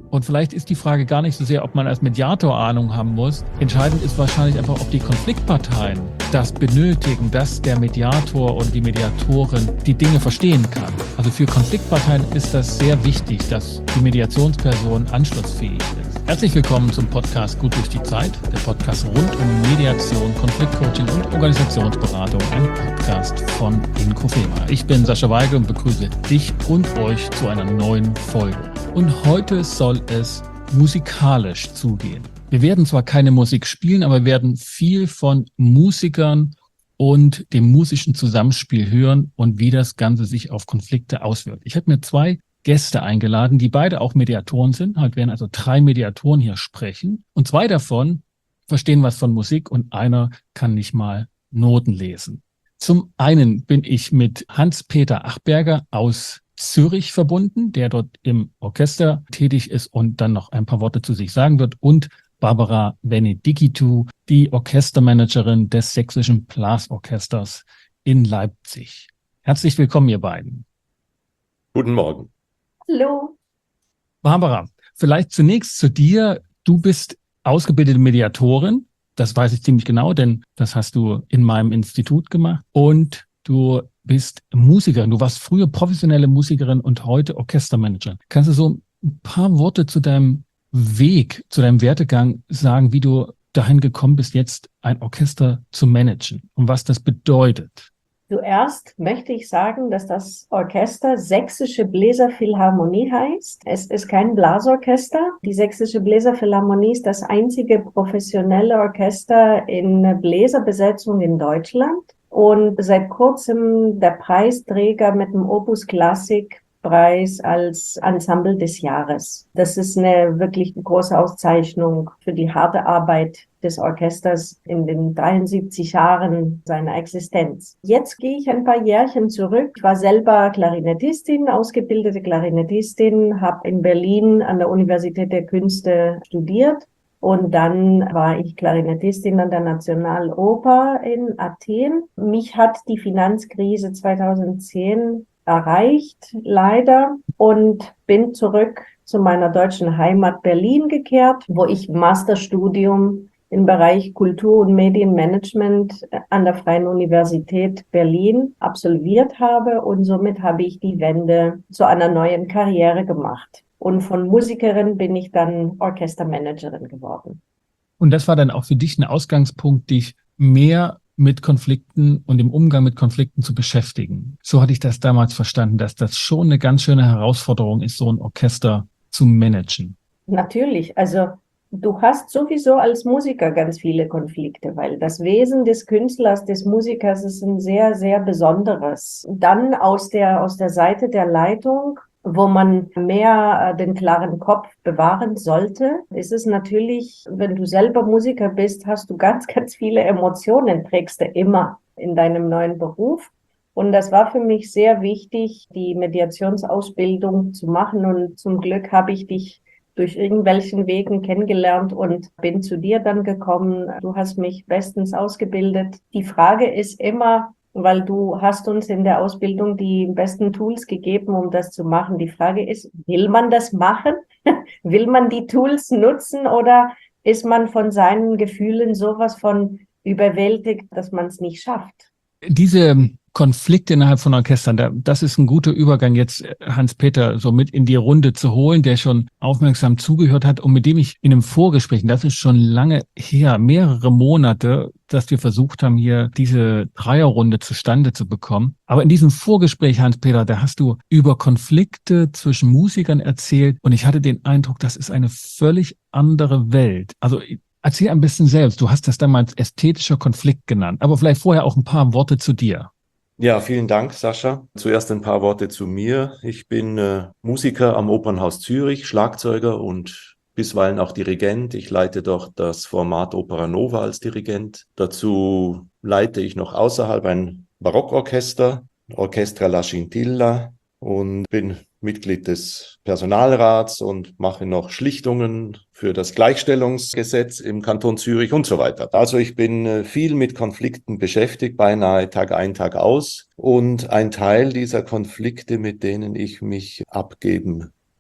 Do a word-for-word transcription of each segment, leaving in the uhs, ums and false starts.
Und vielleicht ist die Frage gar nicht so sehr, ob man als Mediator Ahnung haben muss. Entscheidend ist wahrscheinlich einfach, ob die Konfliktparteien das benötigen, dass der Mediator und die Mediatorin die Dinge verstehen kann. Also für Konfliktparteien ist das sehr wichtig, dass die Mediationsperson anschlussfähig ist. Herzlich willkommen zum Podcast Gut durch die Zeit, der Podcast rund um Mediation, Konfliktcoaching und Organisationsberatung, ein Podcast von Inkofema. Ich bin Sascha Weigel und begrüße dich und euch zu einer neuen Folge. Und heute soll es musikalisch zugehen. Wir werden zwar keine Musik spielen, aber wir werden viel von Musikern und dem musischen Zusammenspiel hören und wie das Ganze sich auf Konflikte auswirkt. Ich habe mir zwei Gäste eingeladen, die beide auch Mediatoren sind. Heute werden also drei Mediatoren hier sprechen. Und zwei davon verstehen was von Musik und einer kann nicht mal Noten lesen. Zum einen bin ich mit Hans-Peter Achberger aus Zürich verbunden, der dort im Orchester tätig ist und dann noch ein paar Worte zu sich sagen wird, und Barbara Benedickitu, die Orchestermanagerin des Sächsischen Blasorchesters in Leipzig. Herzlich willkommen, ihr beiden. Guten Morgen. Hallo. Barbara, vielleicht zunächst zu dir. Du bist ausgebildete Mediatorin, das weiß ich ziemlich genau, denn das hast du in meinem Institut gemacht, und du bist Musikerin. Du warst früher professionelle Musikerin und heute Orchestermanagerin. Kannst du so ein paar Worte zu deinem Weg, zu deinem Werdegang sagen, wie du dahin gekommen bist, jetzt ein Orchester zu managen und was das bedeutet? Zuerst möchte ich sagen, dass das Orchester Sächsische Bläserphilharmonie heißt. Es ist kein Blasorchester. Die Sächsische Bläserphilharmonie ist das einzige professionelle Orchester in Bläserbesetzung in Deutschland. Und seit kurzem der Preisträger mit dem Opus Classic Preis als Ensemble des Jahres. Das ist eine wirklich große Auszeichnung für die harte Arbeit des Orchesters in den dreiundsiebzig Jahren seiner Existenz. Jetzt gehe ich ein paar Jährchen zurück. Ich war selber Klarinettistin, ausgebildete Klarinettistin, habe in Berlin an der Universität der Künste studiert. Und dann war ich Klarinettistin an der Nationaloper in Athen. Mich hat die Finanzkrise zweitausendzehn erreicht, leider, und bin zurück zu meiner deutschen Heimat Berlin gekehrt, wo ich Masterstudium im Bereich Kultur- und Medienmanagement an der Freien Universität Berlin absolviert habe. Und somit habe ich die Wende zu einer neuen Karriere gemacht. Und von Musikerin bin ich dann Orchestermanagerin geworden. Und das war dann auch für dich ein Ausgangspunkt, dich mehr mit Konflikten und dem Umgang mit Konflikten zu beschäftigen. So hatte ich das damals verstanden, dass das schon eine ganz schöne Herausforderung ist, so ein Orchester zu managen. Natürlich, also du hast sowieso als Musiker ganz viele Konflikte, weil das Wesen des Künstlers, des Musikers ist ein sehr, sehr besonderes. Dann aus der, aus der Seite der Leitung, wo man mehr den klaren Kopf bewahren sollte, ist es natürlich, wenn du selber Musiker bist, hast du ganz, ganz viele Emotionen, trägst du immer in deinem neuen Beruf. Und das war für mich sehr wichtig, die Mediationsausbildung zu machen. Und zum Glück habe ich dich durch irgendwelchen Wegen kennengelernt und bin zu dir dann gekommen. Du hast mich bestens ausgebildet. Die Frage ist immer, weil du hast uns in der Ausbildung die besten Tools gegeben, um das zu machen. Die Frage ist, will man das machen? Will man die Tools nutzen oder ist man von seinen Gefühlen sowas von überwältigt, dass man es nicht schafft? Diese Konflikte innerhalb von Orchestern, das ist ein guter Übergang, jetzt Hans-Peter so mit in die Runde zu holen, der schon aufmerksam zugehört hat und mit dem ich in einem Vorgespräch, das ist schon lange her, mehrere Monate, dass wir versucht haben, hier diese Dreierrunde zustande zu bekommen. Aber in diesem Vorgespräch, Hans-Peter, da hast du über Konflikte zwischen Musikern erzählt und ich hatte den Eindruck, das ist eine völlig andere Welt. Also erzähl ein bisschen selbst. Du hast das damals ästhetischer Konflikt genannt, aber vielleicht vorher auch ein paar Worte zu dir. Ja, vielen Dank, Sascha. Zuerst ein paar Worte zu mir. Ich bin äh, Musiker am Opernhaus Zürich, Schlagzeuger und bisweilen auch Dirigent. Ich leite dort das Format Opera Nova als Dirigent. Dazu leite ich noch außerhalb ein Barockorchester, Orchestra La Scintilla, und bin Mitglied des Personalrats und mache noch Schlichtungen für das Gleichstellungsgesetz im Kanton Zürich und so weiter. Also ich bin viel mit Konflikten beschäftigt, beinahe Tag ein, Tag aus. Und ein Teil dieser Konflikte, mit denen ich mich abgeben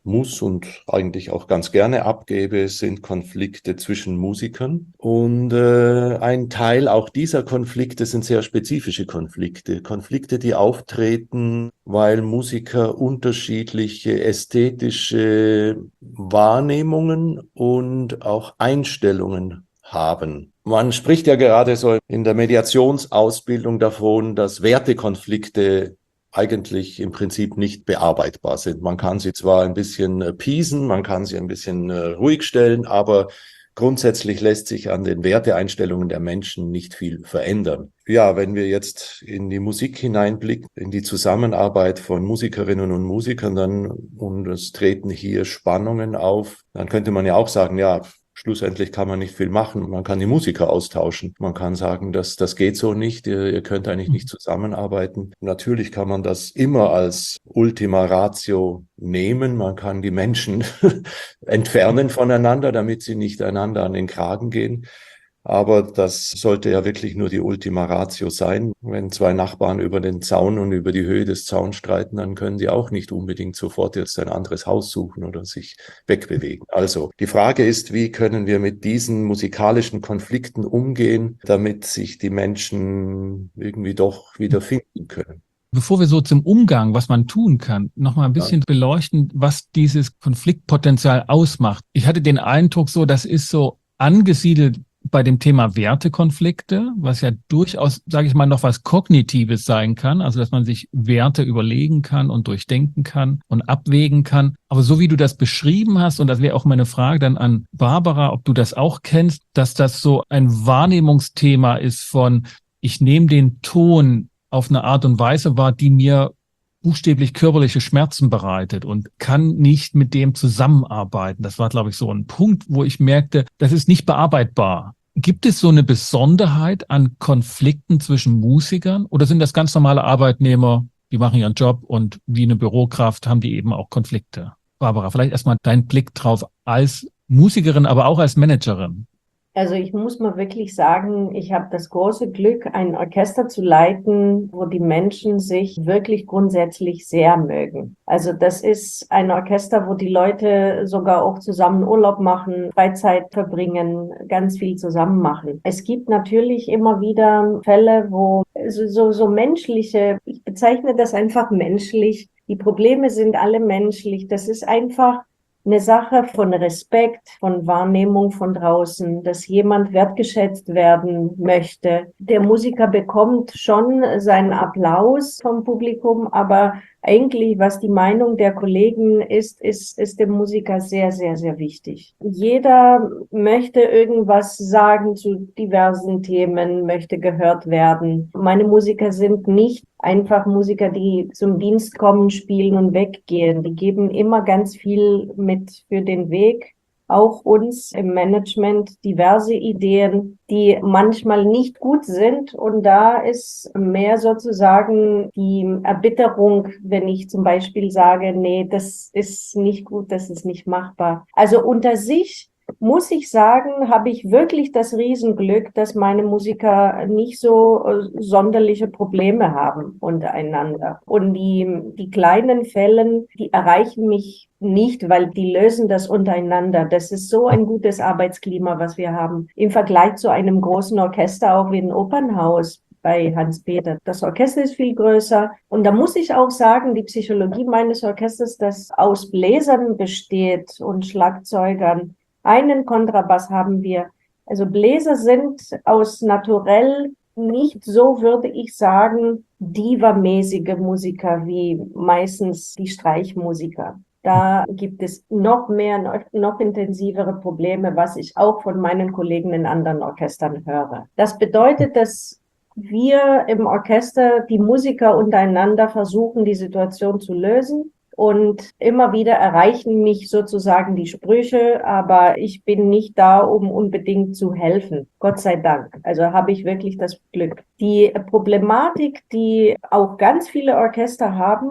muss und eigentlich auch ganz gerne abgebe, sind Konflikte zwischen Musikern. Und äh, ein Teil auch dieser Konflikte sind sehr spezifische Konflikte. Konflikte, die auftreten, weil Musiker unterschiedliche ästhetische Wahrnehmungen und auch Einstellungen haben. Man spricht ja gerade so in der Mediationsausbildung davon, dass Wertekonflikte eigentlich im Prinzip nicht bearbeitbar sind. Man kann sie zwar ein bisschen appeasen, man kann sie ein bisschen äh, ruhig stellen, aber grundsätzlich lässt sich an den Werteeinstellungen der Menschen nicht viel verändern. Ja, wenn wir jetzt in die Musik hineinblicken, in die Zusammenarbeit von Musikerinnen und Musikern, dann, und es treten hier Spannungen auf, dann könnte man ja auch sagen, ja, schlussendlich kann man nicht viel machen. Man kann die Musiker austauschen. Man kann sagen, dass das geht so nicht. Ihr, ihr könnt eigentlich nicht zusammenarbeiten. Natürlich kann man das immer als Ultima Ratio nehmen. Man kann die Menschen entfernen voneinander, damit sie nicht einander an den Kragen gehen. Aber das sollte ja wirklich nur die Ultima Ratio sein. Wenn zwei Nachbarn über den Zaun und über die Höhe des Zauns streiten, dann können die auch nicht unbedingt sofort jetzt ein anderes Haus suchen oder sich wegbewegen. Also die Frage ist, wie können wir mit diesen musikalischen Konflikten umgehen, damit sich die Menschen irgendwie doch wieder finden können? Bevor wir so zum Umgang, was man tun kann, noch mal ein bisschen ja. beleuchten, was dieses Konfliktpotenzial ausmacht. Ich hatte den Eindruck so, das ist so angesiedelt bei dem Thema Wertekonflikte, was ja durchaus, sage ich mal, noch was Kognitives sein kann, also dass man sich Werte überlegen kann und durchdenken kann und abwägen kann. Aber so wie du das beschrieben hast, und das wäre auch meine Frage dann an Barbara, ob du das auch kennst, dass das so ein Wahrnehmungsthema ist von, ich nehme den Ton auf eine Art und Weise wahr, die mir buchstäblich körperliche Schmerzen bereitet und kann nicht mit dem zusammenarbeiten. Das war, glaube ich, so ein Punkt, wo ich merkte, das ist nicht bearbeitbar. Gibt es so eine Besonderheit an Konflikten zwischen Musikern oder sind das ganz normale Arbeitnehmer, die machen ihren Job und wie eine Bürokraft haben die eben auch Konflikte? Barbara, vielleicht erstmal dein Blick drauf als Musikerin, aber auch als Managerin. Also ich muss mal wirklich sagen, ich habe das große Glück, ein Orchester zu leiten, wo die Menschen sich wirklich grundsätzlich sehr mögen. Also das ist ein Orchester, wo die Leute sogar auch zusammen Urlaub machen, Freizeit verbringen, ganz viel zusammen machen. Es gibt natürlich immer wieder Fälle, wo so, so, so menschliche, ich bezeichne das einfach menschlich, die Probleme sind alle menschlich. Das ist einfach eine Sache von Respekt, von Wahrnehmung von draußen, dass jemand wertgeschätzt werden möchte. Der Musiker bekommt schon seinen Applaus vom Publikum, aber eigentlich, was die Meinung der Kollegen ist, ist, ist dem Musiker sehr, sehr, sehr wichtig. Jeder möchte irgendwas sagen zu diversen Themen, möchte gehört werden. Meine Musiker sind nicht einfach Musiker, die zum Dienst kommen, spielen und weggehen. Die geben immer ganz viel mit für den Weg. Auch uns im Management diverse Ideen, die manchmal nicht gut sind. Und da ist mehr sozusagen die Erbitterung, wenn ich zum Beispiel sage, nee, das ist nicht gut, das ist nicht machbar. Also unter sich muss ich sagen, habe ich wirklich das Riesenglück, dass meine Musiker nicht so äh, sonderliche Probleme haben untereinander. Und die, die kleinen Fällen, die erreichen mich nicht, weil die lösen das untereinander. Das ist so ein gutes Arbeitsklima, was wir haben. Im Vergleich zu einem großen Orchester, auch wie ein Opernhaus bei Hans-Peter. Das Orchester ist viel größer. Und da muss ich auch sagen, die Psychologie meines Orchesters, das aus Bläsern besteht und Schlagzeugern. Einen Kontrabass haben wir. Also Bläser sind aus naturell nicht so, würde ich sagen, diva-mäßige Musiker wie meistens die Streichmusiker. Da gibt es noch mehr, noch, noch intensivere Probleme, was ich auch von meinen Kollegen in anderen Orchestern höre. Das bedeutet, dass wir im Orchester, die Musiker untereinander versuchen, die Situation zu lösen. Und immer wieder erreichen mich sozusagen die Sprüche, aber ich bin nicht da, um unbedingt zu helfen. Gott sei Dank. Also habe ich wirklich das Glück. Die Problematik, die auch ganz viele Orchester haben,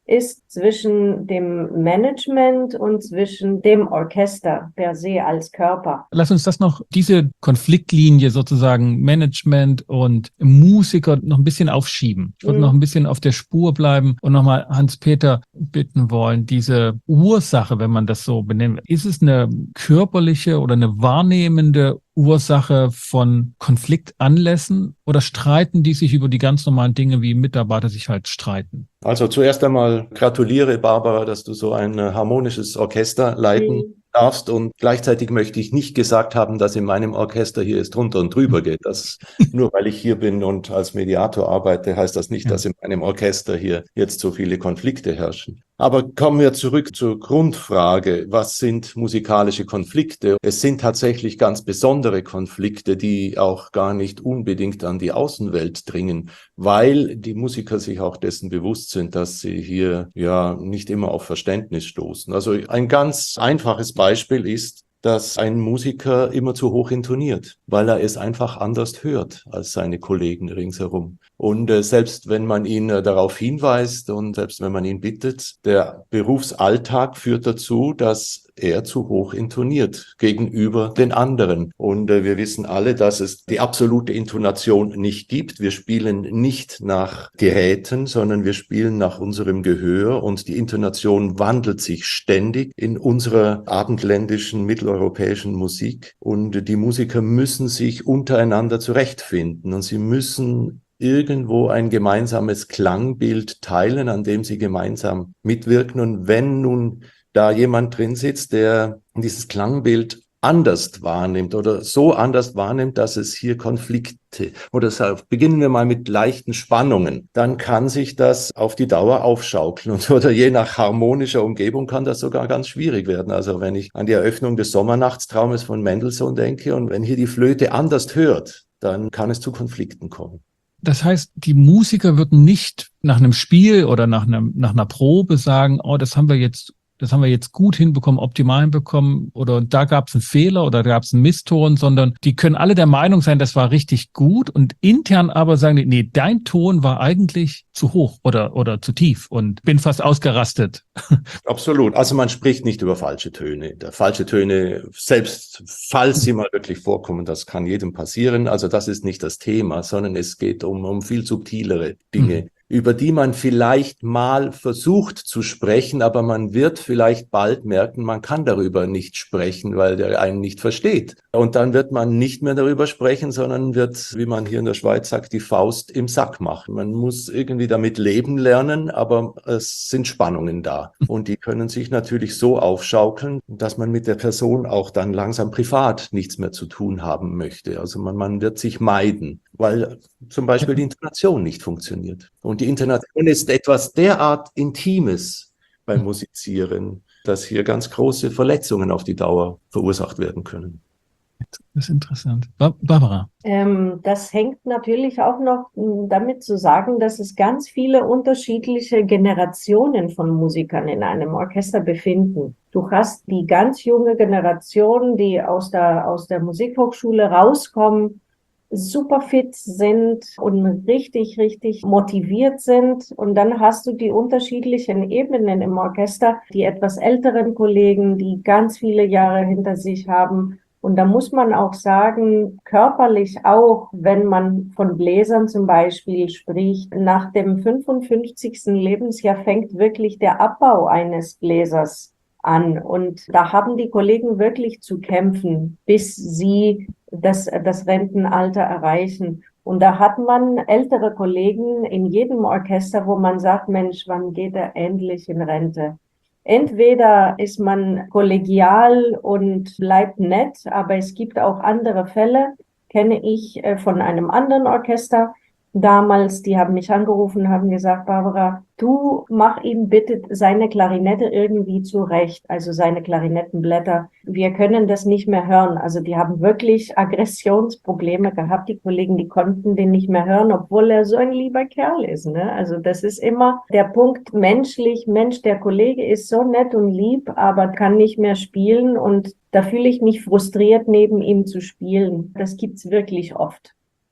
ist zwischen dem Management und zwischen dem Orchester per se als Körper. Lass uns das noch, diese Konfliktlinie sozusagen Management und Musiker noch ein bisschen aufschieben. Ich würde Mhm. noch ein bisschen auf der Spur bleiben und nochmal Hans-Peter bitten wollen, diese Ursache, wenn man das so benennt, ist es eine körperliche oder eine wahrnehmende Ursache von Konfliktanlässen oder streiten die sich über die ganz normalen Dinge, wie Mitarbeiter sich halt streiten? Also zuerst einmal gratuliere, Barbara, dass du so ein äh, harmonisches Orchester leiten Mhm. darfst. Und gleichzeitig möchte ich nicht gesagt haben, dass in meinem Orchester hier es drunter und drüber geht. Das, nur weil ich hier bin und als Mediator arbeite, heißt das nicht, Ja. dass in meinem Orchester hier jetzt so viele Konflikte herrschen. Aber kommen wir zurück zur Grundfrage. Was sind musikalische Konflikte? Es sind tatsächlich ganz besondere Konflikte, die auch gar nicht unbedingt an die Außenwelt dringen, weil die Musiker sich auch dessen bewusst sind, dass sie hier ja nicht immer auf Verständnis stoßen. Also ein ganz einfaches Beispiel ist, dass ein Musiker immer zu hoch intoniert, weil er es einfach anders hört als seine Kollegen ringsherum. Und äh, selbst wenn man ihn äh, darauf hinweist und selbst wenn man ihn bittet, der Berufsalltag führt dazu, dass er zu hoch intoniert gegenüber den anderen. Und äh, wir wissen alle, dass es die absolute Intonation nicht gibt. Wir spielen nicht nach Geräten, sondern wir spielen nach unserem Gehör. Und die Intonation wandelt sich ständig in unserer abendländischen, mitteleuropäischen Musik. Und die Musiker müssen sich untereinander zurechtfinden. Und sie müssen irgendwo ein gemeinsames Klangbild teilen, an dem sie gemeinsam mitwirken. Und wenn nun da jemand drin sitzt, der dieses Klangbild anders wahrnimmt oder so anders wahrnimmt, dass es hier Konflikte oder deshalb beginnen wir mal mit leichten Spannungen, dann kann sich das auf die Dauer aufschaukeln und oder je nach harmonischer Umgebung kann das sogar ganz schwierig werden. Also wenn ich an die Eröffnung des Sommernachtstraumes von Mendelssohn denke und wenn hier die Flöte anders hört, dann kann es zu Konflikten kommen. Das heißt, die Musiker würden nicht nach einem Spiel oder nach einem, nach einer Probe sagen, oh, das haben wir jetzt, das haben wir jetzt gut hinbekommen, optimal hinbekommen oder da gab es einen Fehler oder da gab es einen Misston, sondern die können alle der Meinung sein, das war richtig gut und intern aber sagen die, nee, dein Ton war eigentlich zu hoch oder, oder zu tief und bin fast ausgerastet. Absolut. Also man spricht nicht über falsche Töne. Der falsche Töne, selbst falls sie mal wirklich vorkommen, das kann jedem passieren. Also das ist nicht das Thema, sondern es geht um, um viel subtilere Dinge, mhm. über die man vielleicht mal versucht zu sprechen, aber man wird vielleicht bald merken, man kann darüber nicht sprechen, weil der einen nicht versteht. Und dann wird man nicht mehr darüber sprechen, sondern wird, wie man hier in der Schweiz sagt, die Faust im Sack machen. Man muss irgendwie damit leben lernen, aber es sind Spannungen da. Und die können sich natürlich so aufschaukeln, dass man mit der Person auch dann langsam privat nichts mehr zu tun haben möchte. Also man, man wird sich meiden, weil zum Beispiel die Intonation nicht funktioniert. Und die Intonation ist etwas derart Intimes beim Musizieren, dass hier ganz große Verletzungen auf die Dauer verursacht werden können. Das ist interessant. Barbara. Ähm, das hängt natürlich auch noch damit zu sagen, dass es ganz viele unterschiedliche Generationen von Musikern in einem Orchester befinden. Du hast die ganz junge Generation, die aus der, aus der Musikhochschule rauskommen, super fit sind und richtig, richtig motiviert sind. Und dann hast du die unterschiedlichen Ebenen im Orchester, die etwas älteren Kollegen, die ganz viele Jahre hinter sich haben. Und da muss man auch sagen, körperlich auch, wenn man von Bläsern zum Beispiel spricht, nach dem fünfundfünfzigsten Lebensjahr fängt wirklich der Abbau eines Bläsers an. Und da haben die Kollegen wirklich zu kämpfen, bis sie das, das Rentenalter erreichen. Und da hat man ältere Kollegen in jedem Orchester, wo man sagt, Mensch, wann geht er endlich in Rente? Entweder ist man kollegial und bleibt nett, aber es gibt auch andere Fälle, kenne ich von einem anderen Orchester. Damals, die haben mich angerufen, haben gesagt, Barbara, du mach ihm bitte seine Klarinette irgendwie zurecht, also seine Klarinettenblätter. Wir können das nicht mehr hören. Also die haben wirklich Aggressionsprobleme gehabt. Die Kollegen, die konnten den nicht mehr hören, obwohl er so ein lieber Kerl ist, ne? Also das ist immer der Punkt menschlich. Mensch, der Kollege ist so nett und lieb, aber kann nicht mehr spielen und da fühle ich mich frustriert, neben ihm zu spielen. Das gibt's wirklich oft.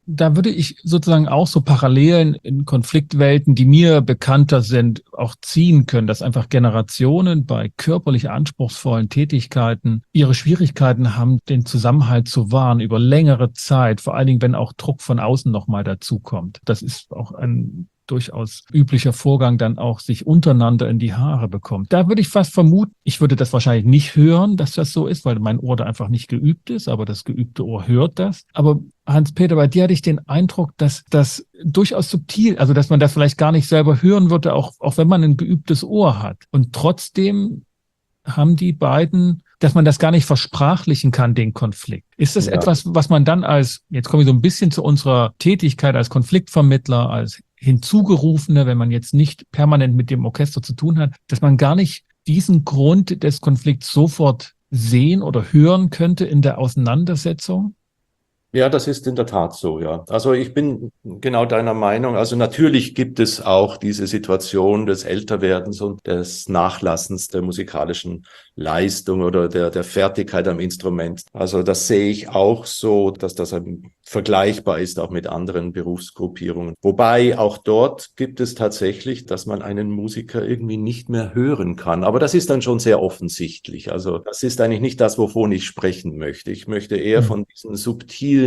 Da würde ich sozusagen auch so Parallelen in Konfliktwelten, die mir bekannter sind, auch ziehen können, dass einfach Generationen bei körperlich anspruchsvollen Tätigkeiten ihre Schwierigkeiten haben, den Zusammenhalt zu wahren über längere Zeit, vor allen Dingen, wenn auch Druck von außen nochmal dazukommt. Das ist auch ein durchaus üblicher Vorgang, dann auch sich untereinander in die Haare bekommt. Da würde ich fast vermuten, ich würde das wahrscheinlich nicht hören, dass das so ist, weil mein Ohr da einfach nicht geübt ist, aber das geübte Ohr hört das. Aber Hans-Peter, bei dir hatte ich den Eindruck, dass das durchaus subtil, also dass man das vielleicht gar nicht selber hören würde, auch, auch wenn man ein geübtes Ohr hat. Und trotzdem haben die beiden, dass man das gar nicht versprachlichen kann, den Konflikt. Ist das Ja. etwas, was man dann als, jetzt komme ich so ein bisschen zu unserer Tätigkeit als Konfliktvermittler, als Hinzugerufene, wenn man jetzt nicht permanent mit dem Orchester zu tun hat, dass man gar nicht diesen Grund des Konflikts sofort sehen oder hören könnte in der Auseinandersetzung? Ja, das ist in der Tat so, ja. Also ich bin genau deiner Meinung. Also natürlich gibt es auch diese Situation des Älterwerdens und des Nachlassens der musikalischen Leistung oder der, der Fertigkeit am Instrument. Also das sehe ich auch so, dass das vergleichbar ist auch mit anderen Berufsgruppierungen. Wobei auch dort gibt es tatsächlich, dass man einen Musiker irgendwie nicht mehr hören kann. Aber das ist dann schon sehr offensichtlich. Also das ist eigentlich nicht das, wovon ich sprechen möchte. Ich möchte eher von diesen subtilen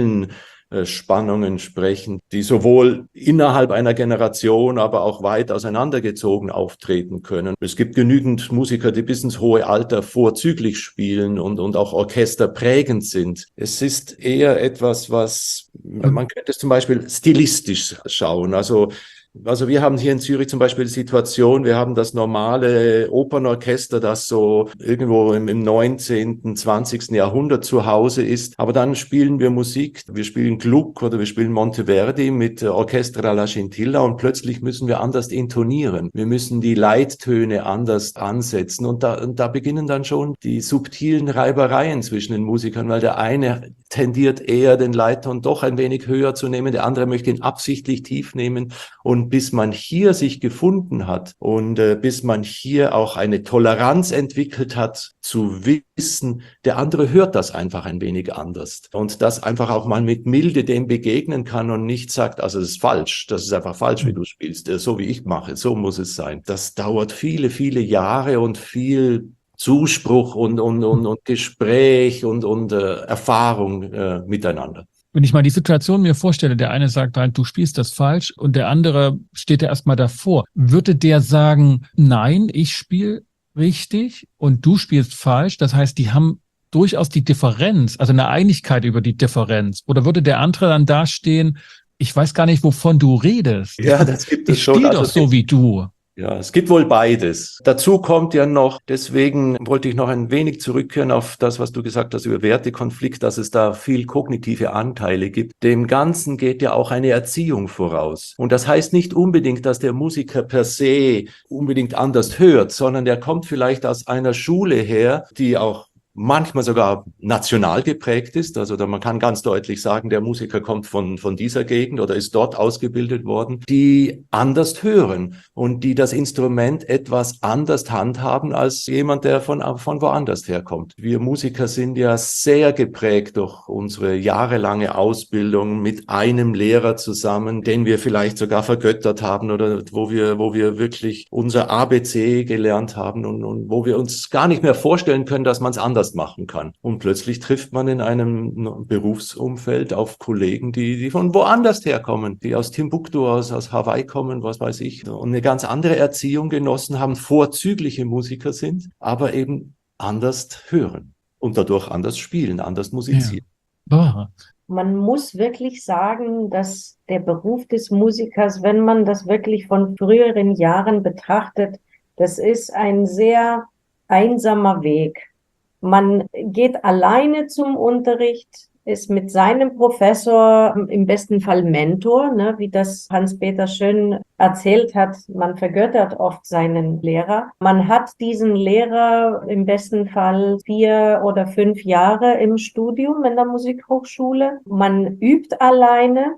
Spannungen sprechen, die sowohl innerhalb einer Generation, aber auch weit auseinandergezogen auftreten können. Es gibt genügend Musiker, die bis ins hohe Alter vorzüglich spielen und, und auch orchesterprägend sind. Es ist eher etwas, was, man könnte es zum Beispiel stilistisch schauen. Also Also wir haben hier in Zürich zum Beispiel die Situation, wir haben das normale Opernorchester, das so irgendwo im, im neunzehnten, zwanzigsten Jahrhundert zu Hause ist. Aber dann spielen wir Musik, wir spielen Gluck oder wir spielen Monteverdi mit Orchestra alla Scintilla und plötzlich müssen wir anders intonieren. Wir müssen die Leittöne anders ansetzen und da, und da beginnen dann schon die subtilen Reibereien zwischen den Musikern, weil der eine tendiert eher den Leitton doch ein wenig höher zu nehmen, der andere möchte ihn absichtlich tief nehmen. Und bis man hier sich gefunden hat und äh, bis man hier auch eine Toleranz entwickelt hat, zu wissen, der andere hört das einfach ein wenig anders. Und das einfach auch mal mit Milde dem begegnen kann und nicht sagt, also das ist falsch, das ist einfach falsch, wie du spielst, äh, so wie ich mache, so muss es sein. Das dauert viele, viele Jahre und viel Zuspruch und, und, und, und Gespräch und, und äh, Erfahrung äh, miteinander. Wenn ich mal die Situation mir vorstelle, der eine sagt halt, du spielst das falsch und der andere steht ja erstmal davor. Würde der sagen, nein, ich spiele richtig und du spielst falsch? Das heißt, die haben durchaus die Differenz, also eine Einigkeit über die Differenz. Oder würde der andere dann dastehen, ich weiß gar nicht, wovon du redest. Ja, das gibt es ich schon. Ich spiele also doch so wie du. Ja, es gibt wohl beides. Dazu kommt ja noch, deswegen wollte ich noch ein wenig zurückkehren auf das, was du gesagt hast über Wertekonflikt, dass es da viel kognitive Anteile gibt. Dem Ganzen geht ja auch eine Erziehung voraus. Und das heißt nicht unbedingt, dass der Musiker per se unbedingt anders hört, sondern der kommt vielleicht aus einer Schule her, die auch manchmal sogar national geprägt ist. Also da man kann ganz deutlich sagen, der Musiker kommt von, von dieser Gegend oder ist dort ausgebildet worden, die anders hören und die das Instrument etwas anders handhaben als jemand, der von, von woanders herkommt. Wir Musiker sind ja sehr geprägt durch unsere jahrelange Ausbildung mit einem Lehrer zusammen, den wir vielleicht sogar vergöttert haben oder wo wir, wo wir wirklich unser A B C gelernt haben und, und wo wir uns gar nicht mehr vorstellen können, dass man es anders machen kann. Und plötzlich trifft man in einem Berufsumfeld auf Kollegen, die, die von woanders herkommen, die aus Timbuktu, aus, aus Hawaii kommen, was weiß ich, und eine ganz andere Erziehung genossen haben, vorzügliche Musiker sind, aber eben anders hören und dadurch anders spielen, anders musizieren. Ja. Man muss wirklich sagen, dass der Beruf des Musikers, wenn man das wirklich von früheren Jahren betrachtet, das ist ein sehr einsamer Weg. Man geht alleine zum Unterricht, ist mit seinem Professor, im besten Fall Mentor, ne, wie das Hans-Peter schön erzählt hat. Man vergöttert oft seinen Lehrer. Man hat diesen Lehrer im besten Fall vier oder fünf Jahre im Studium in der Musikhochschule. Man übt alleine.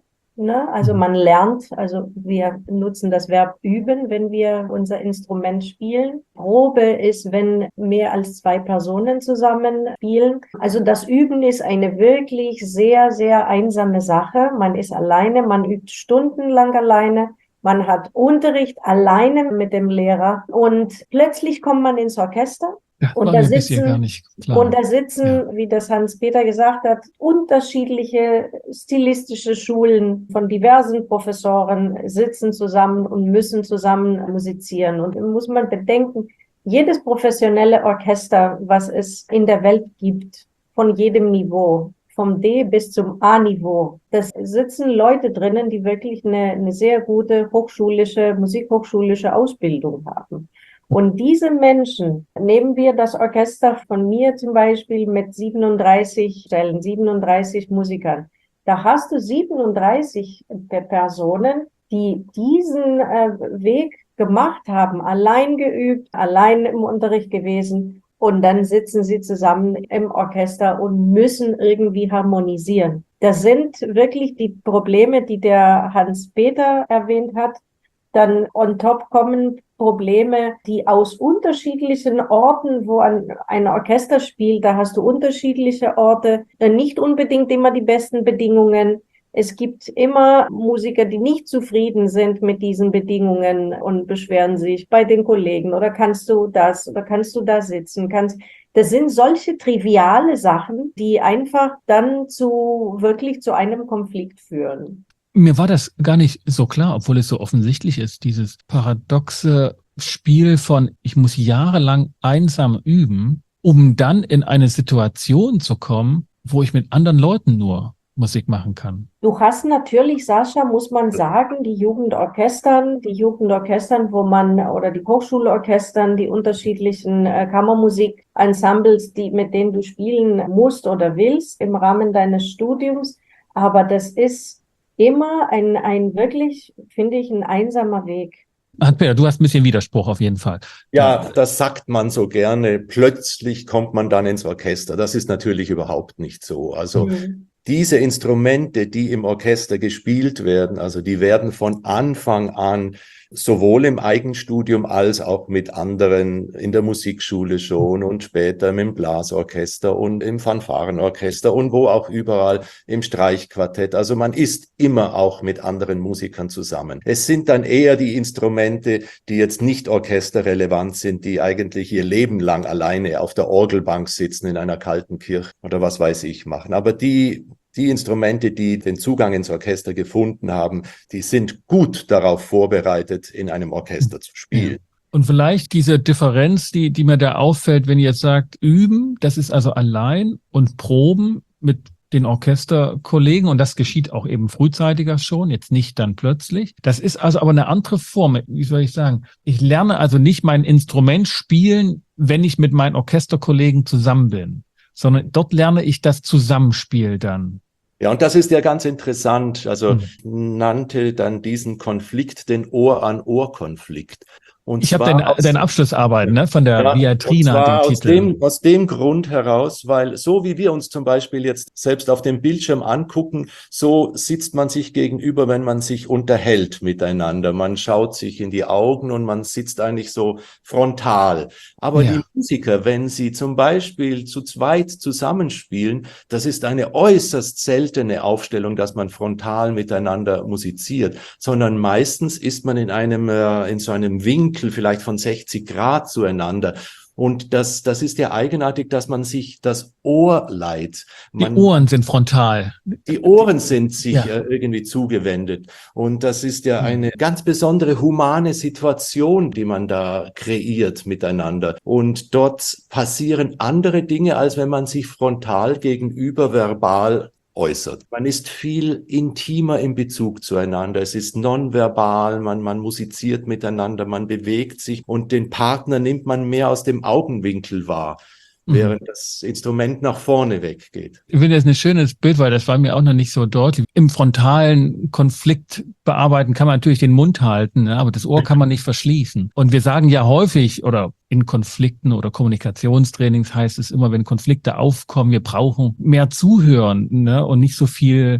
Ne? Also man lernt, also wir nutzen das Verb üben, wenn wir unser Instrument spielen. Probe ist, wenn mehr als zwei Personen zusammen spielen. Also das Üben ist eine wirklich sehr, sehr einsame Sache. Man ist alleine, man übt stundenlang alleine. Man hat Unterricht alleine mit dem Lehrer und plötzlich kommt man ins Orchester. Das Und war da mir bisher sitzen, gar nicht klar. und da sitzen, Ja. wie das Hans-Peter gesagt hat, unterschiedliche stilistische Schulen von diversen Professoren sitzen zusammen und müssen zusammen musizieren. Und dann muss man bedenken, jedes professionelle Orchester, was es in der Welt gibt, von jedem Niveau, vom D bis zum A-Niveau, das sitzen Leute drinnen, die wirklich eine, eine sehr gute hochschulische, musikhochschulische Ausbildung haben. Und diese Menschen, nehmen wir das Orchester von mir zum Beispiel mit siebenunddreißig Stellen, siebenunddreißig Musikern. Da hast du siebenunddreißig Personen, die diesen äh, Weg gemacht haben, allein geübt, allein im Unterricht gewesen. Und dann sitzen sie zusammen im Orchester und müssen irgendwie harmonisieren. Das sind wirklich die Probleme, die der Hans-Peter erwähnt hat. Dann on top kommen Probleme, die aus unterschiedlichen Orten, wo ein, ein Orchester spielt, da hast du unterschiedliche Orte, dann nicht unbedingt immer die besten Bedingungen. Es gibt immer Musiker, die nicht zufrieden sind mit diesen Bedingungen und beschweren sich bei den Kollegen. Oder kannst du das, oder kannst du da sitzen? Kannst, das sind solche triviale Sachen, die einfach dann zu, wirklich zu einem Konflikt führen. Mir war das gar nicht so klar, obwohl es so offensichtlich ist, dieses paradoxe Spiel von, ich muss jahrelang einsam üben, um dann in eine Situation zu kommen, wo ich mit anderen Leuten nur Musik machen kann. Du hast natürlich, Sascha, muss man sagen, die Jugendorchestern, die Jugendorchestern, wo man, oder die Hochschulorchestern, die unterschiedlichen äh, Kammermusikensembles, die, mit denen du spielen musst oder willst im Rahmen deines Studiums. Aber das ist immer ein, ein wirklich, finde ich, ein einsamer Weg. Hans-Peter, du hast ein bisschen Widerspruch auf jeden Fall. Ja, das sagt man so gerne. Plötzlich kommt man dann ins Orchester. Das ist natürlich überhaupt nicht so. Also mhm. diese Instrumente, die im Orchester gespielt werden, also die werden von Anfang an sowohl im Eigenstudium als auch mit anderen in der Musikschule schon und später im Blasorchester und im Fanfarenorchester und wo auch überall im Streichquartett. Also man ist immer auch mit anderen Musikern zusammen. Es sind dann eher die Instrumente, die jetzt nicht orchesterrelevant sind, die eigentlich ihr Leben lang alleine auf der Orgelbank sitzen in einer kalten Kirche oder was weiß ich machen. Aber die Die Instrumente, die den Zugang ins Orchester gefunden haben, die sind gut darauf vorbereitet, in einem Orchester zu spielen. Und vielleicht diese Differenz, die, die mir da auffällt, wenn ihr jetzt sagt, üben, das ist also allein und proben mit den Orchesterkollegen und das geschieht auch eben frühzeitiger schon, jetzt nicht dann plötzlich. Das ist also aber eine andere Form, wie soll ich sagen? Ich lerne also nicht mein Instrument spielen, wenn ich mit meinen Orchesterkollegen zusammen bin, sondern dort lerne ich das Zusammenspiel dann. Ja, und das ist ja ganz interessant. Also mhm. nannte dann diesen Konflikt den Ohr-an-Ohr-Konflikt. Und ich habe deine, deine Abschlussarbeit ne, von der ja, Viatrina, den aus Titel. Dem, aus dem Grund heraus, weil so wie wir uns zum Beispiel jetzt selbst auf dem Bildschirm angucken, so sitzt man sich gegenüber, wenn man sich unterhält miteinander. Man schaut sich in die Augen und man sitzt eigentlich so frontal. Aber ja. die Musiker, wenn sie zum Beispiel zu zweit zusammenspielen, das ist eine äußerst seltene Aufstellung, dass man frontal miteinander musiziert, sondern meistens ist man in einem, äh, in so einem Winkel, vielleicht von sechzig Grad zueinander. Und das, das ist ja eigenartig, dass man sich das Ohr leiht. Man, die Ohren sind frontal. Die Ohren sind sich ja. irgendwie zugewendet. Und das ist ja eine ganz besondere humane Situation, die man da kreiert miteinander. Und dort passieren andere Dinge, als wenn man sich frontal gegenüber verbal äußert. Man ist viel intimer im Bezug zueinander. Es ist nonverbal, man, man musiziert miteinander, man bewegt sich und den Partner nimmt man mehr aus dem Augenwinkel wahr, mhm. während das Instrument nach vorne weggeht. Ich finde das ein schönes Bild, weil das war mir auch noch nicht so deutlich. Im frontalen Konflikt bearbeiten kann man natürlich den Mund halten, ne? Aber das Ohr kann man nicht verschließen. Und wir sagen ja häufig, oder in Konflikten oder Kommunikationstrainings heißt es immer, wenn Konflikte aufkommen, wir brauchen mehr Zuhören, ne? Und nicht so viel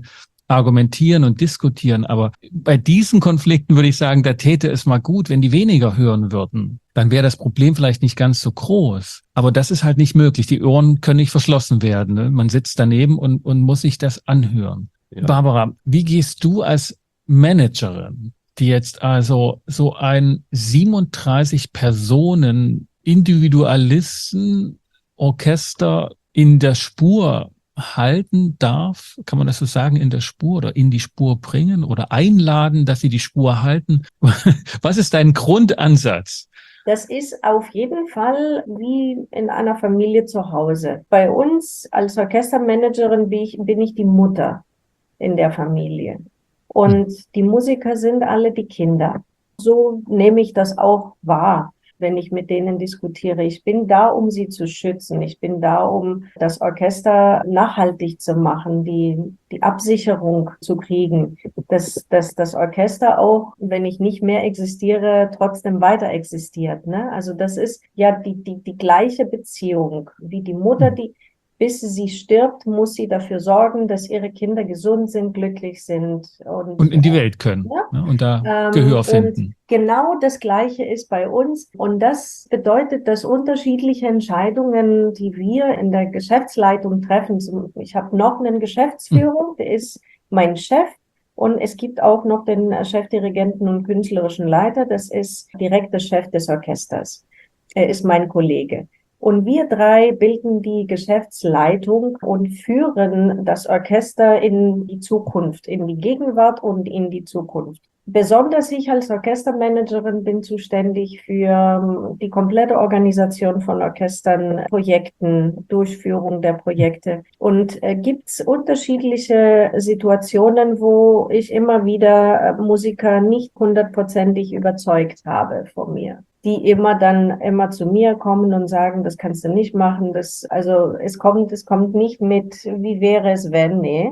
argumentieren und diskutieren. Aber bei diesen Konflikten würde ich sagen, da täte es mal gut, wenn die weniger hören würden. Dann wäre das Problem vielleicht nicht ganz so groß. Aber das ist halt nicht möglich. Die Ohren können nicht verschlossen werden. Ne? Man sitzt daneben und, und muss sich das anhören. Ja. Barbara, wie gehst du als Managerin, die jetzt also so ein siebenunddreißig Personen Individualisten Orchester in der Spur halten darf, kann man das so sagen, in der Spur oder in die Spur bringen oder einladen, dass sie die Spur halten? Was ist dein Grundansatz? Das ist auf jeden Fall wie in einer Familie zu Hause. Bei uns als Orchestermanagerin bin ich, bin ich die Mutter in der Familie. Und die Musiker sind alle die Kinder. So nehme ich das auch wahr, wenn ich mit denen diskutiere. Ich bin da, um sie zu schützen. Ich bin da, um das Orchester nachhaltig zu machen, die, die Absicherung zu kriegen, dass, dass das Orchester auch, wenn ich nicht mehr existiere, trotzdem weiter existiert. Ne? Also das ist ja die, die, die gleiche Beziehung, wie die Mutter, die bis sie stirbt, muss sie dafür sorgen, dass ihre Kinder gesund sind, glücklich sind. Und, und in die Welt können. Ja? Ne? Und da ähm, Gehör finden. Und genau das Gleiche ist bei uns. Und das bedeutet, dass unterschiedliche Entscheidungen, die wir in der Geschäftsleitung treffen, ich habe noch einen Geschäftsführer, hm. der ist mein Chef. Und es gibt auch noch den Chefdirigenten und künstlerischen Leiter, das ist direkt der Chef des Orchesters. Er ist mein Kollege. Und wir drei bilden die Geschäftsleitung und führen das Orchester in die Zukunft, in die Gegenwart und in die Zukunft. Besonders ich als Orchestermanagerin bin zuständig für die komplette Organisation von Orchestern, Projekten, Durchführung der Projekte. Und äh, gibt's unterschiedliche Situationen, wo ich immer wieder Musiker nicht hundertprozentig überzeugt habe von mir, die immer dann immer zu mir kommen und sagen, das kannst du nicht machen. Das, also es kommt, es kommt nicht mit, wie wäre es, wenn, nee,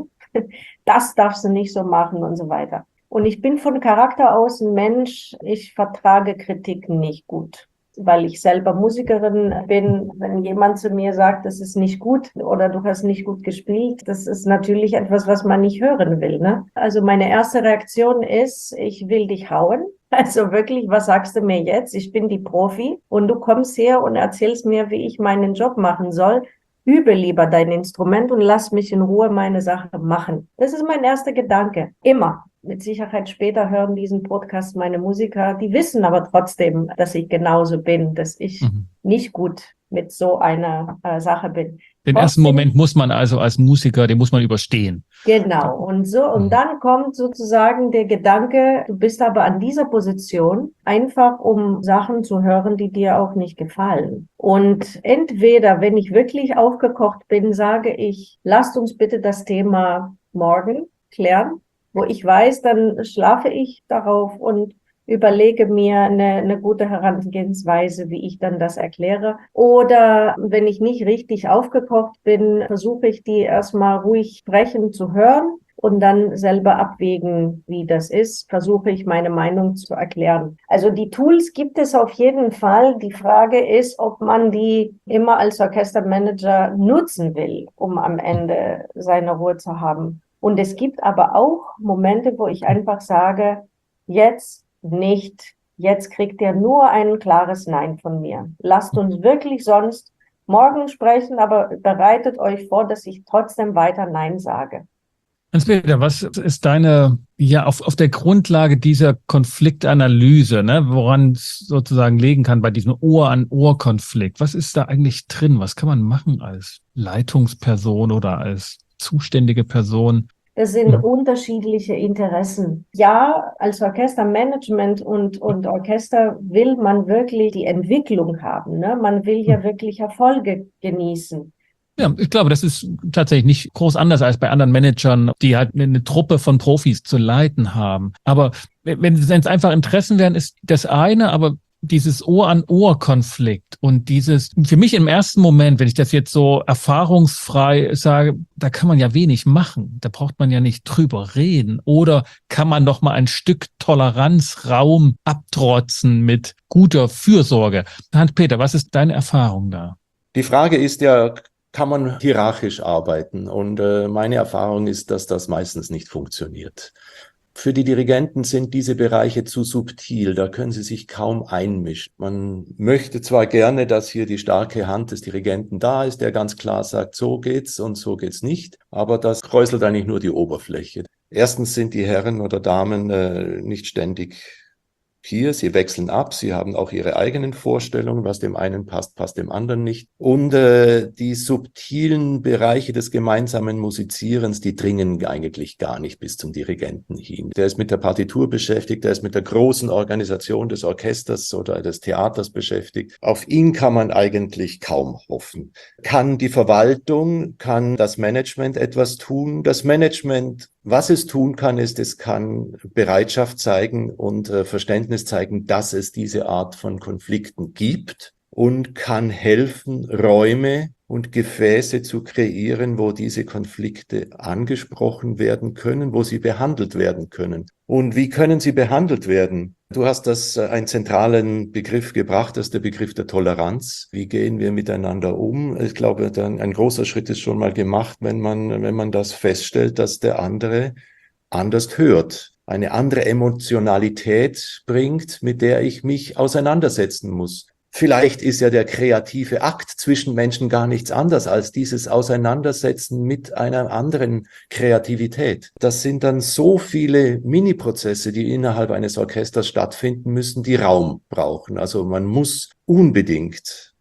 das darfst du nicht so machen und so weiter. Und ich bin von Charakter aus ein Mensch, ich vertrage Kritik nicht gut, weil ich selber Musikerin bin. Wenn jemand zu mir sagt, das ist nicht gut oder du hast nicht gut gespielt, das ist natürlich etwas, was man nicht hören will, ne? Also meine erste Reaktion ist, ich will dich hauen. Also wirklich, was sagst du mir jetzt? Ich bin die Profi und du kommst her und erzählst mir, wie ich meinen Job machen soll. Übe lieber dein Instrument und lass mich in Ruhe meine Sache machen. Das ist mein erster Gedanke. Immer. Mit Sicherheit später hören diesen Podcast meine Musiker. Die wissen aber trotzdem, dass ich genauso bin, dass ich mhm. nicht gut mit so einer äh, Sache bin. Den trotzdem, ersten Moment muss man also als Musiker, den muss man überstehen. Genau. Und so, und mhm. dann kommt sozusagen der Gedanke, du bist aber an dieser Position einfach, um Sachen zu hören, die dir auch nicht gefallen. Und entweder, wenn ich wirklich aufgekocht bin, sage ich, lasst uns bitte das Thema morgen klären, wo ich weiß, dann schlafe ich darauf und überlege mir eine, eine gute Herangehensweise, wie ich dann das erkläre. Oder wenn ich nicht richtig aufgekocht bin, versuche ich die erstmal ruhig sprechen zu hören und dann selber abwägen, wie das ist, versuche ich meine Meinung zu erklären. Also die Tools gibt es auf jeden Fall. Die Frage ist, ob man die immer als Orchestermanager nutzen will, um am Ende seine Ruhe zu haben. Und es gibt aber auch Momente, wo ich einfach sage, jetzt nicht, jetzt kriegt ihr nur ein klares Nein von mir. Lasst uns wirklich sonst morgen sprechen, aber bereitet euch vor, dass ich trotzdem weiter Nein sage. Hans-Peter, was ist deine, ja, auf, auf der Grundlage dieser Konfliktanalyse, ne, woran es sozusagen liegen kann bei diesem Ohr-an-Ohr-Konflikt? Was ist da eigentlich drin? Was kann man machen als Leitungsperson oder als zuständige Person? Das sind hm. unterschiedliche Interessen. Ja, als Orchestermanagement und, und Orchester will man wirklich die Entwicklung haben, ne? Man will ja wirklich Erfolge genießen. Ja, ich glaube, das ist tatsächlich nicht groß anders als bei anderen Managern, die halt eine Truppe von Profis zu leiten haben. Aber wenn es einfach Interessen wären, ist das eine, aber dieses Ohr-an-Ohr-Konflikt und dieses, für mich im ersten Moment, wenn ich das jetzt so erfahrungsfrei sage, da kann man ja wenig machen. Da braucht man ja nicht drüber reden. Oder kann man doch mal ein Stück Toleranzraum abtrotzen mit guter Fürsorge? Hans-Peter, was ist deine Erfahrung da? Die Frage ist ja, kann man hierarchisch arbeiten. Und äh, meine Erfahrung ist, dass das meistens nicht funktioniert. Für die Dirigenten sind diese Bereiche zu subtil, da können sie sich kaum einmischen. Man möchte zwar gerne, dass hier die starke Hand des Dirigenten da ist, der ganz klar sagt, so geht's und so geht's nicht, aber das kräuselt eigentlich nur die Oberfläche. Erstens sind die Herren oder Damen äh, nicht ständig hier, sie wechseln ab, sie haben auch ihre eigenen Vorstellungen, was dem einen passt, passt dem anderen nicht. Und äh, die subtilen Bereiche des gemeinsamen Musizierens, die dringen eigentlich gar nicht bis zum Dirigenten hin. Der ist mit der Partitur beschäftigt, der ist mit der großen Organisation des Orchesters oder des Theaters beschäftigt. Auf ihn kann man eigentlich kaum hoffen. Kann die Verwaltung, kann das Management etwas tun? Das Management, was es tun kann, ist, es kann Bereitschaft zeigen und äh, Verständnis zeigen, dass es diese Art von Konflikten gibt und kann helfen, Räume und Gefäße zu kreieren, wo diese Konflikte angesprochen werden können, wo sie behandelt werden können. Und wie können sie behandelt werden? Du hast das äh, einen zentralen Begriff gebracht, das ist der Begriff der Toleranz. Wie gehen wir miteinander um? Ich glaube, dann ein großer Schritt ist schon mal gemacht, wenn man, wenn man das feststellt, dass der andere anders hört, eine andere Emotionalität bringt, mit der ich mich auseinandersetzen muss. Vielleicht ist ja der kreative Akt zwischen Menschen gar nichts anderes als dieses Auseinandersetzen mit einer anderen Kreativität. Das sind dann so viele Mini-Prozesse, die innerhalb eines Orchesters stattfinden müssen, die Raum brauchen. Also man muss unbedingt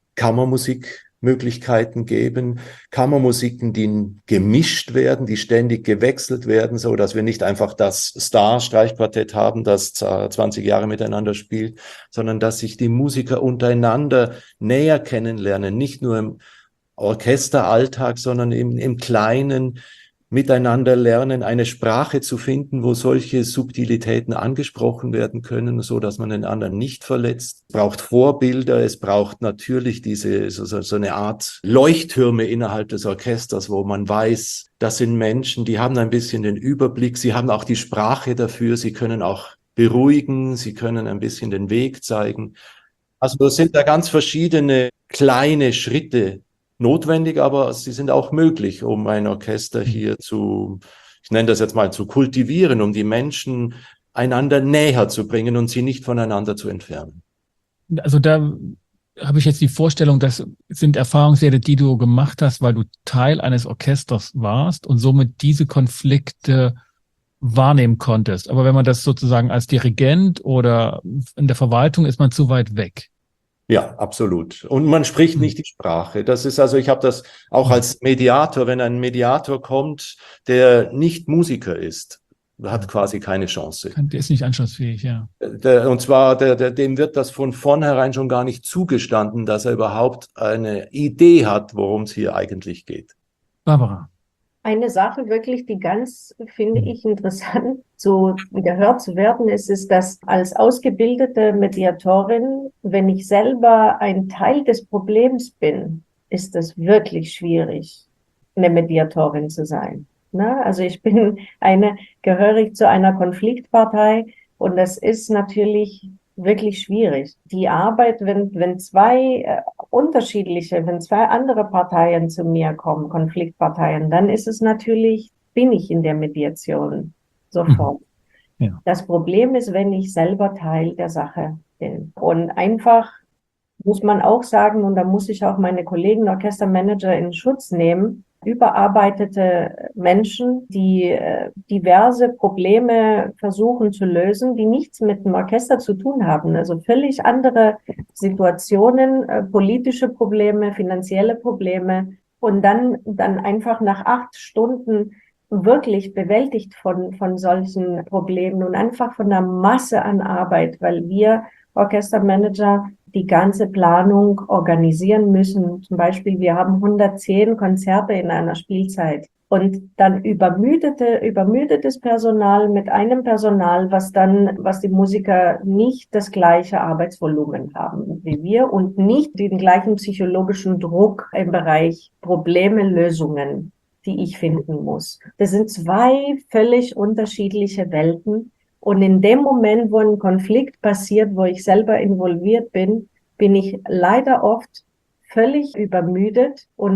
Kammermusikmöglichkeiten geben, Kammermusiken, die gemischt werden, die ständig gewechselt werden, so dass wir nicht einfach das Star-Streichquartett haben, das zwanzig Jahre miteinander spielt, sondern dass sich die Musiker untereinander näher kennenlernen, nicht nur im Orchesteralltag, sondern im, im Kleinen miteinander lernen, eine Sprache zu finden, wo solche Subtilitäten angesprochen werden können, so dass man den anderen nicht verletzt. Es braucht Vorbilder, es braucht natürlich diese so, so eine Art Leuchttürme innerhalb des Orchesters, wo man weiß, das sind Menschen, die haben ein bisschen den Überblick, sie haben auch die Sprache dafür, sie können auch beruhigen, sie können ein bisschen den Weg zeigen. Also es sind da ganz verschiedene kleine Schritte notwendig, aber sie sind auch möglich, um ein Orchester hier zu, ich nenne das jetzt mal, zu kultivieren, um die Menschen einander näher zu bringen und sie nicht voneinander zu entfernen. Also da habe ich jetzt die Vorstellung, das sind Erfahrungswerte, die du gemacht hast, weil du Teil eines Orchesters warst und somit diese Konflikte wahrnehmen konntest. Aber wenn man das sozusagen als Dirigent oder in der Verwaltung ist man zu weit weg. Ja, absolut. Und man spricht nicht die Sprache. Das ist also, ich habe das auch als Mediator, wenn ein Mediator kommt, der nicht Musiker ist, hat quasi keine Chance. Der ist nicht anschlussfähig, ja. Der, und zwar, der, der, dem wird das von vornherein schon gar nicht zugestanden, dass er überhaupt eine Idee hat, worum es hier eigentlich geht. Barbara. Eine Sache wirklich, die ganz, finde ich, interessant zu gehört zu werden, ist, ist, dass als ausgebildete Mediatorin, wenn ich selber ein Teil des Problems bin, ist es wirklich schwierig, eine Mediatorin zu sein. Ne? Also ich bin eine, gehörig zu einer Konfliktpartei und das ist natürlich wirklich schwierig. Die Arbeit, wenn, wenn zwei äh, unterschiedliche, wenn zwei andere Parteien zu mir kommen, Konfliktparteien, dann ist es natürlich, bin ich in der Mediation sofort. Mhm. Ja. Das Problem ist, wenn ich selber Teil der Sache bin. Und einfach muss man auch sagen, und da muss ich auch meine Kollegen Orchestermanager in Schutz nehmen, überarbeitete Menschen, die äh, diverse Probleme versuchen zu lösen, die nichts mit dem Orchester zu tun haben. Also völlig andere Situationen, äh, politische Probleme, finanzielle Probleme. Und dann, dann einfach nach acht Stunden wirklich bewältigt von, von solchen Problemen und einfach von der Masse an Arbeit, weil wir Orchestermanager die ganze Planung organisieren müssen. Zum Beispiel, wir haben hundertzehn Konzerte in einer Spielzeit und dann übermüdete, übermüdetes Personal mit einem Personal, was dann, was die Musiker nicht das gleiche Arbeitsvolumen haben wie wir und nicht den gleichen psychologischen Druck im Bereich Probleme, Lösungen, die ich finden muss. Das sind zwei völlig unterschiedliche Welten. Und in dem Moment, wo ein Konflikt passiert, wo ich selber involviert bin, bin ich leider oft völlig übermüdet und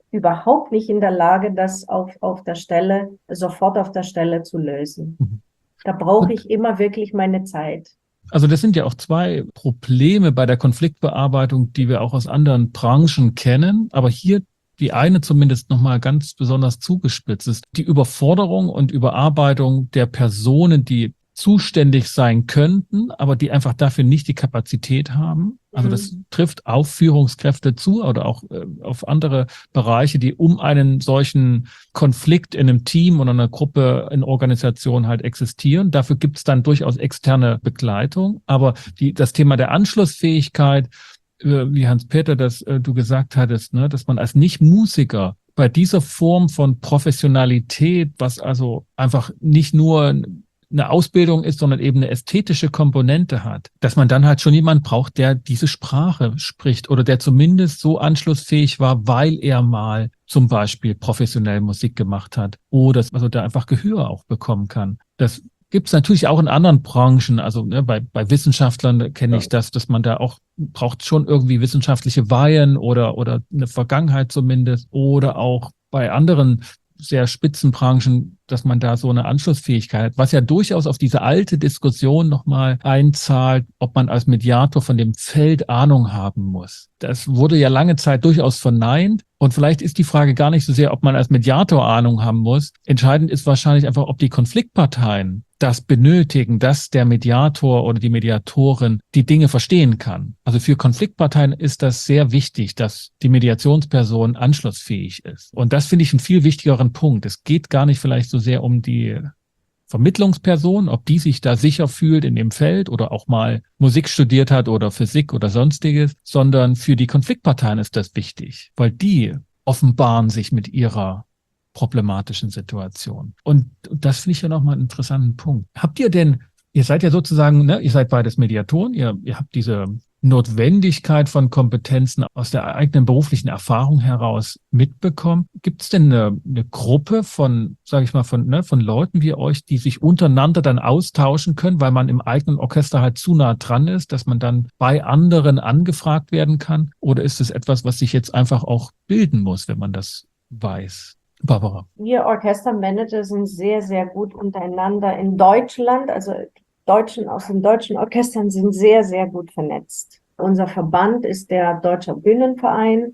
überhaupt nicht in der Lage, das auf, auf der Stelle, sofort auf der Stelle zu lösen. Mhm. Da brauche ich immer wirklich meine Zeit. Also das sind ja auch zwei Probleme bei der Konfliktbearbeitung, die wir auch aus anderen Branchen kennen. Aber hier die eine zumindest nochmal ganz besonders zugespitzt ist. Die Überforderung und Überarbeitung der Personen, die zuständig sein könnten, aber die einfach dafür nicht die Kapazität haben. Also das Mhm. trifft auf Führungskräfte zu oder auch äh, auf andere Bereiche, die um einen solchen Konflikt in einem Team oder einer Gruppe in Organisation halt existieren. Dafür gibt es dann durchaus externe Begleitung. Aber die, das Thema der Anschlussfähigkeit, äh, wie Hans-Peter das äh, du gesagt hattest, ne, dass man als Nicht-Musiker bei dieser Form von Professionalität, was also einfach nicht nur eine Ausbildung ist, sondern eben eine ästhetische Komponente hat, dass man dann halt schon jemand braucht, der diese Sprache spricht oder der zumindest so anschlussfähig war, weil er mal zum Beispiel professionell Musik gemacht hat oder also der einfach Gehör auch bekommen kann. Das gibt es natürlich auch in anderen Branchen, also ne, bei, bei Wissenschaftlern kenne Ja. ich das, dass man da auch braucht schon irgendwie wissenschaftliche Weihen oder, oder eine Vergangenheit zumindest oder auch bei anderen sehr Spitzenbranchen, dass man da so eine Anschlussfähigkeit hat, was ja durchaus auf diese alte Diskussion nochmal einzahlt, ob man als Mediator von dem Feld Ahnung haben muss. Das wurde ja lange Zeit durchaus verneint und vielleicht ist die Frage gar nicht so sehr, ob man als Mediator Ahnung haben muss. Entscheidend ist wahrscheinlich einfach, ob die Konfliktparteien das benötigen, dass der Mediator oder die Mediatorin die Dinge verstehen kann. Also für Konfliktparteien ist das sehr wichtig, dass die Mediationsperson anschlussfähig ist. Und das finde ich einen viel wichtigeren Punkt. Es geht gar nicht vielleicht so sehr um die Vermittlungsperson, ob die sich da sicher fühlt in dem Feld oder auch mal Musik studiert hat oder Physik oder sonstiges, sondern für die Konfliktparteien ist das wichtig, weil die offenbaren sich mit ihrer problematischen Situation. Und das finde ich ja nochmal einen interessanten Punkt. Habt ihr denn, ihr seid ja sozusagen, ne, ihr seid beides Mediatoren, ihr, ihr habt diese Notwendigkeit von Kompetenzen aus der eigenen beruflichen Erfahrung heraus mitbekommen. Gibt es denn eine, eine Gruppe von, sage ich mal, von, ne, von Leuten wie euch, die sich untereinander dann austauschen können, weil man im eigenen Orchester halt zu nah dran ist, dass man dann bei anderen angefragt werden kann? Oder ist es etwas, was sich jetzt einfach auch bilden muss, wenn man das weiß? Barbara. Wir Orchestermanager sind sehr, sehr gut untereinander in Deutschland. Also die Deutschen aus den deutschen Orchestern sind sehr, sehr gut vernetzt. Unser Verband ist der Deutsche Bühnenverein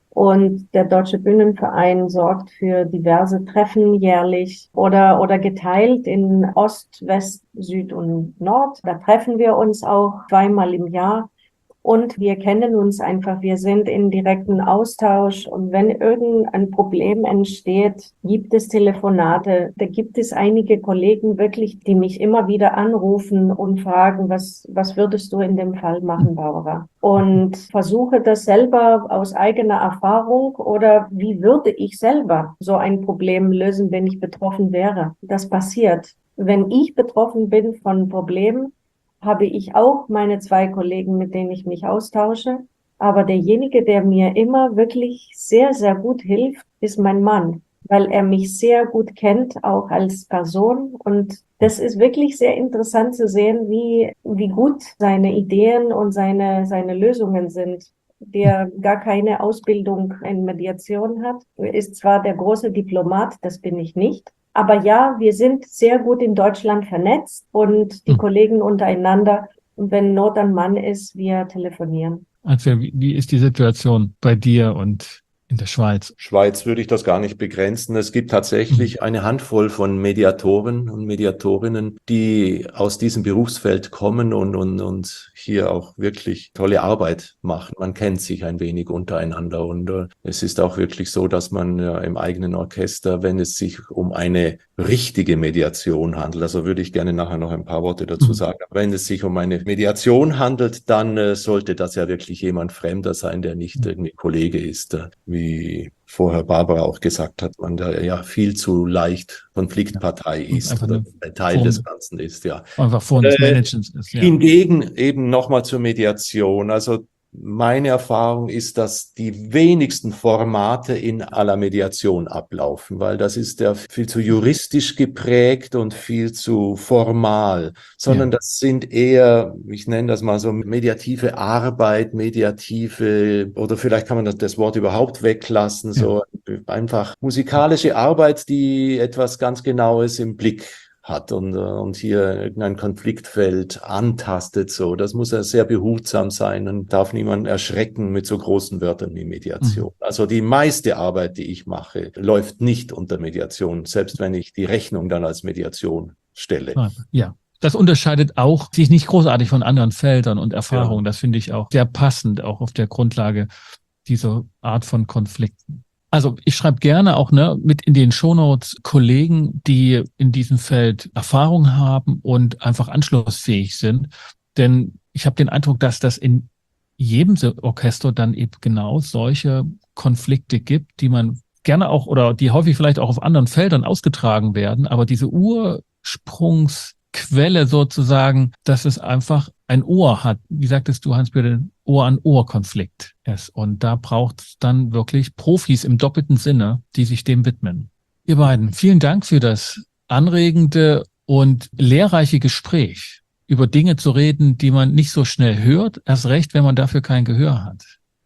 und der Deutsche Bühnenverein sorgt für diverse Treffen jährlich oder, oder geteilt in Ost, West, Süd und Nord. Da treffen wir uns auch zweimal im Jahr. Und wir kennen uns einfach, wir sind in direkten Austausch. Und wenn irgendein Problem entsteht, gibt es Telefonate. Da gibt es einige Kollegen wirklich, die mich immer wieder anrufen und fragen, was, was würdest du in dem Fall machen, Barbara? Und versuche das selber aus eigener Erfahrung oder wie würde ich selber so ein Problem lösen, wenn ich betroffen wäre? Das passiert. Wenn ich betroffen bin von Problemen, habe ich auch meine zwei Kollegen, mit denen ich mich austausche. Aber derjenige, der mir immer wirklich sehr, sehr gut hilft, ist mein Mann, weil er mich sehr gut kennt, auch als Person. Und das ist wirklich sehr interessant zu sehen, wie, wie gut seine Ideen und seine, seine Lösungen sind. Der gar keine Ausbildung in Mediation hat, ist zwar der große Diplomat, das bin ich nicht. Aber ja, wir sind sehr gut in Deutschland vernetzt und die Hm. Kollegen untereinander. Und wenn Not am Mann ist, wir telefonieren. Also wie, wie ist die Situation bei dir und in der Schweiz? Schweiz würde ich das gar nicht begrenzen. Es gibt tatsächlich eine Handvoll von Mediatoren und Mediatorinnen, die aus diesem Berufsfeld kommen und, und, und hier auch wirklich tolle Arbeit machen. Man kennt sich ein wenig untereinander und äh, es ist auch wirklich so, dass man äh, im eigenen Orchester, wenn es sich um eine richtige Mediation handelt, also würde ich gerne nachher noch ein paar Worte dazu Mhm. sagen, aber wenn es sich um eine Mediation handelt, dann äh, sollte das ja wirklich jemand Fremder sein, der nicht Mhm. irgendwie Kollege ist, äh, wie vorher Barbara auch gesagt hat, man da ja viel zu leicht Konfliktpartei Und ist einfach oder eine ein Teil Form, des Ganzen ist, ja. einfach Form des Äh, Managements ist, ja. Hingegen eben nochmal zur Mediation. Also meine Erfahrung ist, dass die wenigsten Formate in aller Mediation ablaufen, weil das ist ja viel zu juristisch geprägt und viel zu formal, sondern Ja. das sind eher, ich nenne das mal so mediative Arbeit, mediative, oder vielleicht kann man das, das Wort überhaupt weglassen, so einfach musikalische Arbeit, die etwas ganz Genaues im Blick hat und, und hier irgendein Konfliktfeld antastet. So, das muss ja sehr behutsam sein und darf niemanden erschrecken mit so großen Wörtern wie Mediation. Mhm. Also die meiste Arbeit, die ich mache, läuft nicht unter Mediation, selbst wenn ich die Rechnung dann als Mediation stelle. Ja. Das unterscheidet auch sich nicht großartig von anderen Feldern und Erfahrungen. Ja. Das finde ich auch sehr passend, auch auf der Grundlage dieser Art von Konflikten. Also ich schreibe gerne auch ne, mit in den Shownotes Kollegen, die in diesem Feld Erfahrung haben und einfach anschlussfähig sind. Denn ich habe den Eindruck, dass das in jedem Orchester dann eben genau solche Konflikte gibt, die man gerne auch oder die häufig vielleicht auch auf anderen Feldern ausgetragen werden. Aber diese Ursprungsquelle sozusagen, dass es einfach ein Ohr hat. Wie sagtest du, Hans-Peter, Ohr-an-Ohr-Konflikt ist. Und da braucht es dann wirklich Profis im doppelten Sinne, die sich dem widmen. Ihr beiden, vielen Dank für das anregende und lehrreiche Gespräch, über Dinge zu reden, die man nicht so schnell hört, erst recht, wenn man dafür kein Gehör hat.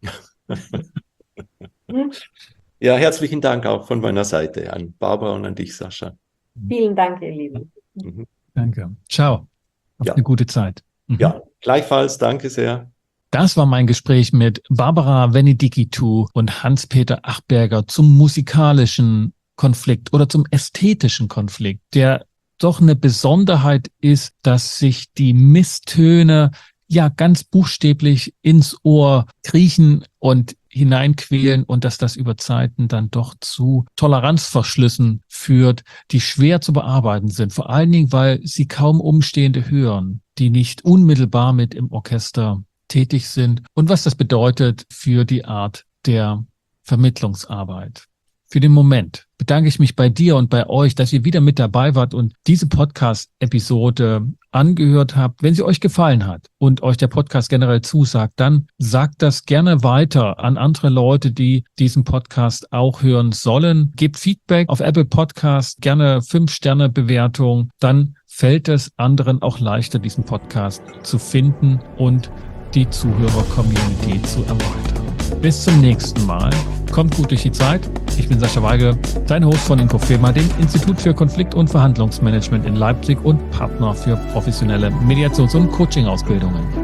Ja, herzlichen Dank auch von meiner Seite an Barbara und an dich, Sascha. Vielen Dank, ihr Lieben. Mhm. Danke. Ciao. Auf ja. eine gute Zeit. Mhm. Ja, gleichfalls. Danke sehr. Das war mein Gespräch mit Barbara Venedikitu und Hans-Peter Achberger zum musikalischen Konflikt oder zum ästhetischen Konflikt, der doch eine Besonderheit ist, dass sich die Misstöne ja ganz buchstäblich ins Ohr kriechen und hineinquälen und dass das über Zeiten dann doch zu Toleranzverschlüssen führt, die schwer zu bearbeiten sind. Vor allen Dingen, weil sie kaum Umstehende hören, die nicht unmittelbar mit im Orchester tätig sind und was das bedeutet für die Art der Vermittlungsarbeit. Für den Moment bedanke ich mich bei dir und bei euch, dass ihr wieder mit dabei wart und diese Podcast-Episode angehört habt. Wenn sie euch gefallen hat und euch der Podcast generell zusagt, dann sagt das gerne weiter an andere Leute, die diesen Podcast auch hören sollen. Gebt Feedback auf Apple Podcast, gerne fünf Sterne Bewertung. Dann fällt es anderen auch leichter, diesen Podcast zu finden und die Zuhörer-Community zu erweitern. Bis zum nächsten Mal. Kommt gut durch die Zeit. Ich bin Sascha Weige, dein Host von Infofema, dem Institut für Konflikt- und Verhandlungsmanagement in Leipzig und Partner für professionelle Mediations- und Coaching-Ausbildungen.